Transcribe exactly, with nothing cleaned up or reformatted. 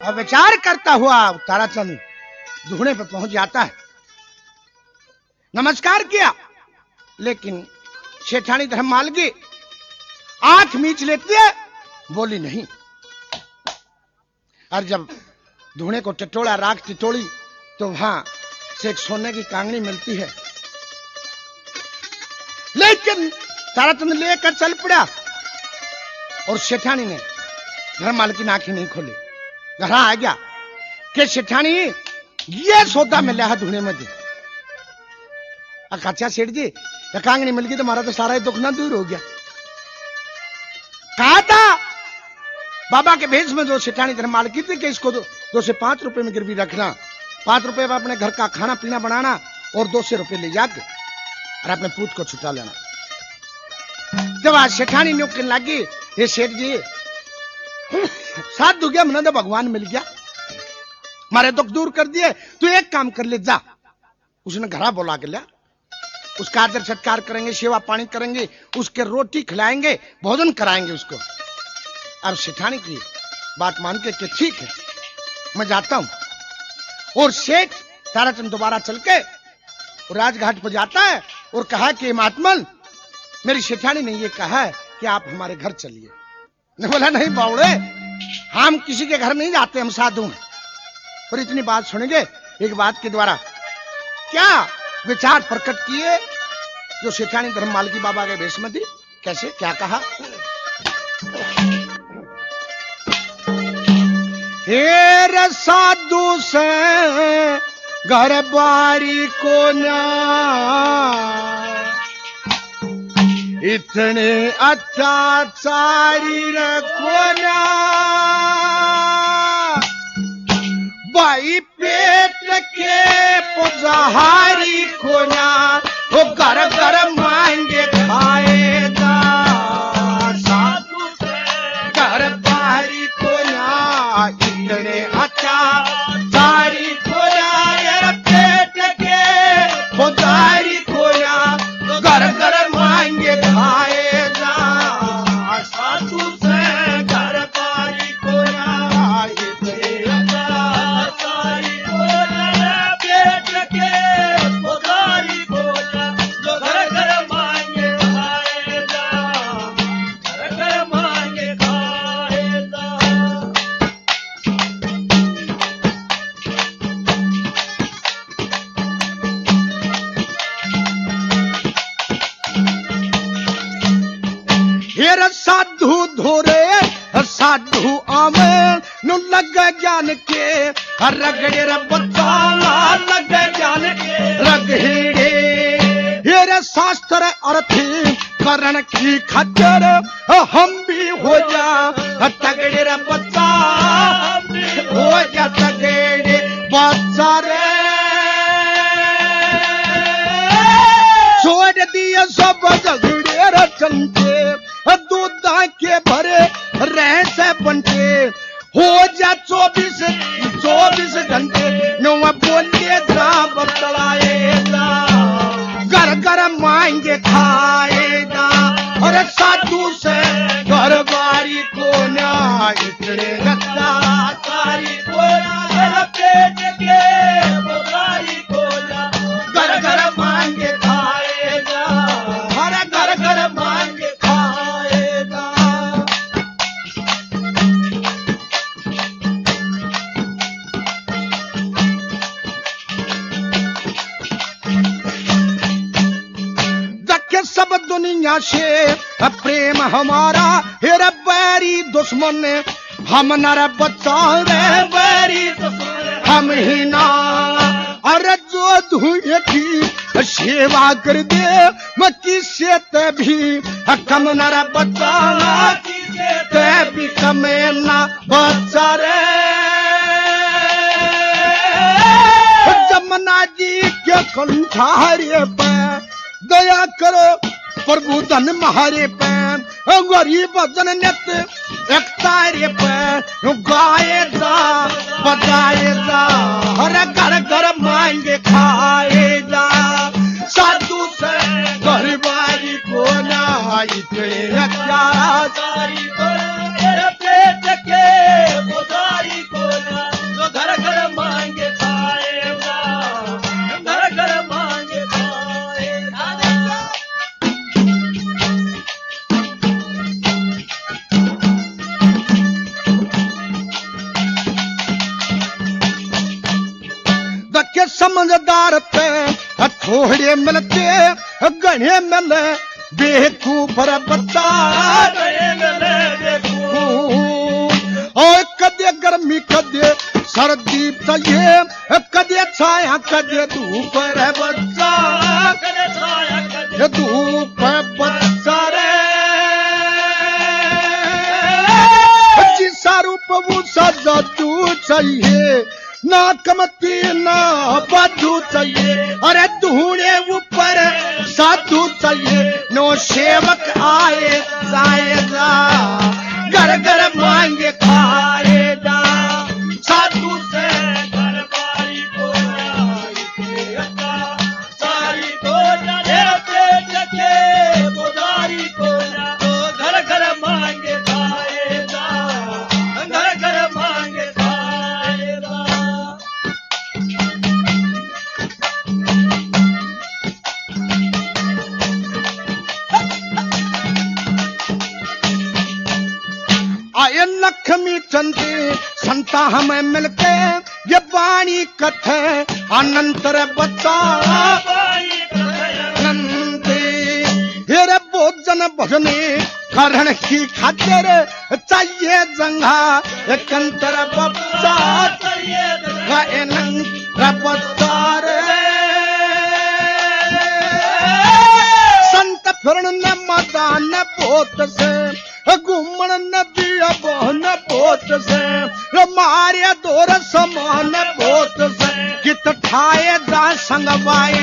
और विचार करता हुआ ताराचंद धूणे पर पहुंच जाता है। नमस्कार किया, लेकिन सेठानी धर्ममाल की आंख मीच लेती है, बोली नहीं। और जब धूणे को टिटोड़ा, राख टिटोड़ी, तो वहां से एक सोने की कांगड़ी मिलती है, लेकिन ताराचंद लेकर चल पड़ा और सेठानी ने धर्ममाल की आंखें नहीं खोली। घर आ गया कि सेठानी ये सौदा मिला है धूणे में। अच्छा सेठ जी, कांगड़ी मिल गई तो हमारा तो सारा दुख ना दूर हो गया। कहा था बाबा के भेष में जो सेठानी धर्ममाल की थी कि इसको दो, दो से पांच रुपए में गिरवी रखना, पांच रुपए में अपने घर का खाना पीना बनाना और दो सौ रुपए ले जाकर और अपने पूत को छुटा लेना। जब आज सेठानी न्योकन लगी, ये सेठ जी साथ दो गया, मना तो भगवान मिल गया, हमारे दुख दूर कर दिए, तू एक काम कर ले जा। उसने घरा बुला के लिया, उसका आदर सत्कार करेंगे, सेवा पानी करेंगे, उसके रोटी खिलाएंगे, भोजन कराएंगे उसको। अब सेठानी की बात मान के कि ठीक है मैं जाता हूं। और सेठ ताराचंद दोबारा चल के राजघाट पर जाता है और कहा कि महात्मन, मेरी सेठानी ने ये कहा है कि आप हमारे घर चलिए। ने बोला नहीं बावड़े, हम किसी के घर नहीं जाते, हम साधु हैं। और इतनी बात सुनेंगे, एक बात के द्वारा क्या विचार प्रकट किए जो सेठानी धर्ममाल की बाबा के भेष में थी। कैसे क्या कहा? हे साधु से घर बारी को ना इतने अत्याचारी रखो ना, भाई पेट के पुजारी को ना, वो घर घर मांगे खाएगा। साधु से घर बारी को ना इतने अत्याचारी को ना, यार पेट के पुजारी को ना, घर घर मांगे खाएगा। साधु से घर बारी को ना इतने अत्याचारी को ना, पेट के पुजारी को ना, जो घर घर मांगे खाएगा, घर घर मांगे खाएगा। हेर साधु धोरे साधु आमे नु लग ज्ञान के, रगड़े बच्चा लग ज्ञान के रगड़े। हेर शास्त्र अर्थी करण की खच्चर हम भी हो जा तगड़े बच्चा, हो जा तगड़े बच्चा रे। छोड़ दिया सब झगड़े रचनते, दूधा के भरे रह से बनते, हो जा चौबीस चौबीस घंटे नो बोले द्राव बतलाएगा, घर घर मांगे खाएगा। और साधु से घर बारी को ना इतने अत्याचारी को ना, पेट के बुखारी को ना, घर घर मांगे खाएगा, हर घर घर मांगे खाएगा। सब दुनिया से प्रेम हमारा, हेरा बैरी दुश्मन हम नर बच्चा रे, बैरी दुश्मन हम ही ना। अरे जो धुए की सेवा कर दे मैं किसे ते भी कम नर बच्चा, किसे ते भी कमे ना बच्चा रे। जमुना जी के कंठारे पे दया करो प्रभु धन महारे पैन, गरीब जन नित एक तारे पे गाएगा बजाएगा, हर घर घर मांगे खाएगा। साधु से घर बारी को ना इतने अत्याचारी को, पेट के बुधारी को ना, सके समझदार ते थोड़े मिलते गणे मिले बेवकूफ बच्चा और कदे गर्मी कदे सर्दी चाहिए कदे छाया कदे धूप रे बच्चा कदे धूप बच्चा रे जिसा रूप वो सजा तू चाहिए ना कमती ना बधू चाहिए अरे धूड़े ऊपर साधु चाहिए नो सेवक आए जाएगा घर घर मांगे खाएगा साधु से घर बारी को सारी को बोदारी को घर घर मांगे खाएगा घर घर मांगे खाएगा। आए लक्ष्मी चंदी संता हमें मिलके ये वाणी कथे अनंतर बच्चा हेरे भोजन भजने करण की खातिर चाहिए जंगा एकंतर बच्चा चाहिए बच्चा रे संत फिरन ने मदान पोत से घूमन नदिया बहन पोत से मारे दौर समान पोत से कित ठाए जा संगवाए